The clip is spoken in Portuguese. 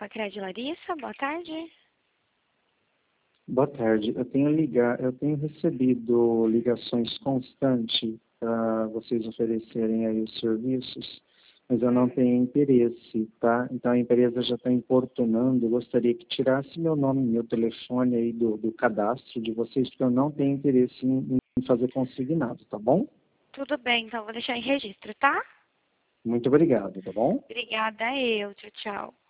Lacrede Larissa, boa tarde. Boa tarde. Eu tenho recebido ligações constantes para vocês oferecerem aí os serviços, mas eu não tenho interesse, tá? Então a empresa já está importunando. Eu gostaria que tirasse meu nome e meu telefone aí do cadastro de vocês, porque eu não tenho interesse em fazer consignado, tá bom? Tudo bem, então vou deixar em registro, tá? Muito obrigado, tá bom? Obrigada, eu. Tchau, tchau.